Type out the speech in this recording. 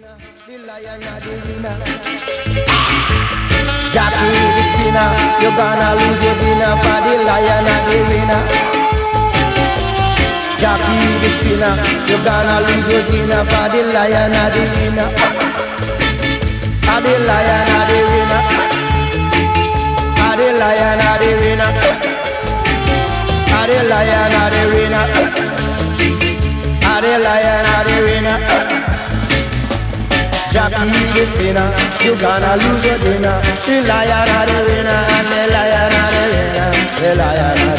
The lion of the winner. Jackie the spinner, you're gonna lose your dinner for the lion of the winner. Jackie the spinner, you're gonna lose your dinner for the lion of the winner. The lion of the winner. The lion of the winner. The lion of the winner. The lion of the winner. Jackie the spinner, you gonna lose your dinner. The lion of the winner and the lion of the winner. The lion of